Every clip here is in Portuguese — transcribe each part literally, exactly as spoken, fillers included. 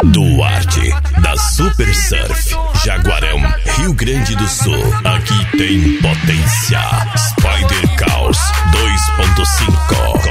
Duarte, da Super Surf, Jaguarão, Rio Grande do Sul. Aqui tem potência. Spider Caos dois ponto cinco.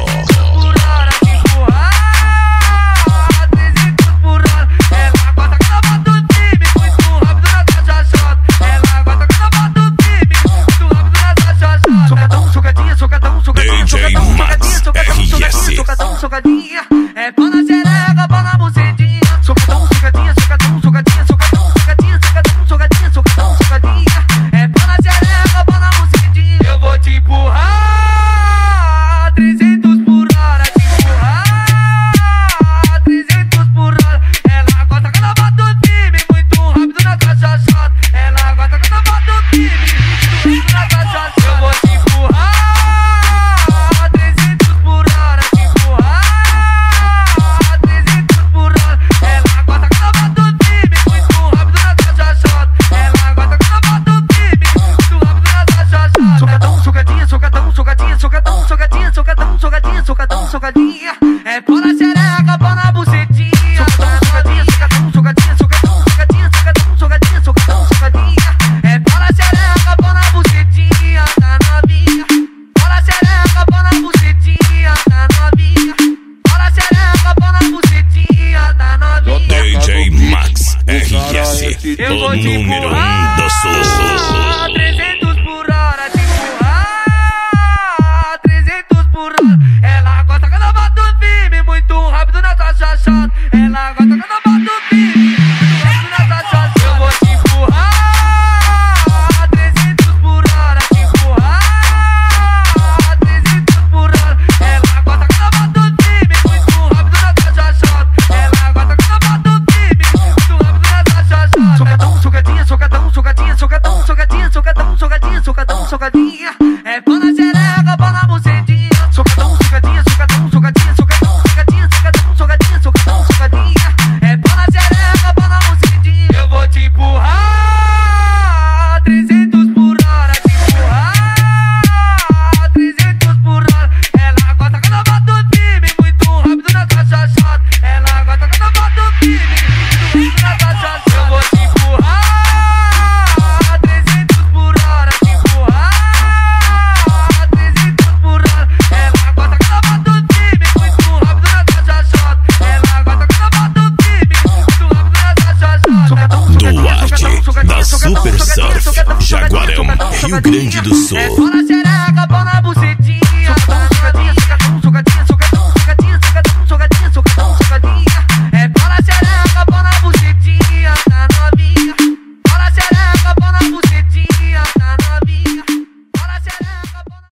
D J Max R S. Socadinha, é pau na xereca, pau na bucetinha. Socadão, socadinha, socadão, socadinha, socadão, socadinha, socadão, socadinha, socadão, socadinha. É pau na xereca, pau na bucetinha. Eu vou te empurrar trezentos por hora, te empurrar trezentos por hora. Ela gosta quando eu boto firme, muito rápido na cachaçada. Ela gosta quando eu boto firme, muito rápido na cachaçada. Eu vou te empurrar socadinha, é pau na xereca, pau na bucetinha. Socadinha, socadão, socadinha, socadão, socadinha, socadão, socadinha, socadão, socadinha. É pau na xereca, pau na bucetinha, tá novinha. Pau na xereca, pau na bucetinha, tá novinha. Pau na xereca, pau na bucetinha, tá novinha. D J Max R S, o número um do Sul. trezentos por hora, te empurrar trezentos por hora. Ela gosta quando eu boto firme, muito rápido na cachaçada. Ela gosta quando eu boto firme, muito rápido na cachaçada. Eu vou te empurrar trezentos por hora, te empurrar trezentos por hora. Ela gosta quando eu boto firme, muito rápido na cachaçada. Ela gosta quando eu boto firme, muito rápido na cachaçada. Socadão, socadinha, socadão, socadinha, socadão, socadinha, socadão, socadinha, socadão, socadinha. É pau na xereca, pau na bucetinha. Socadão, socadinha, socadão, socadinha, socadão, socadinha, socadão, socadinha, socadão, socadinha. É pau na xereca, pau na bucetinha. Eu vou te empurrar trezentos por hora, te empurrar trezentos por hora. Ela gosta quando eu boto firme, muito rápido na cachaçada. Ela gosta quando eu boto firme, muito rápido na cachaçada. Eu vou te empurrar trezentos por hora, te empurrar trezentos por hora. Ela gosta quando eu boto firme, muito rápido na cachaçada. Ela gosta quando eu boto firme, muito rápido na cachaçada. Duarte, da Super Surf, Jaguarão, Rio Grande do Sul.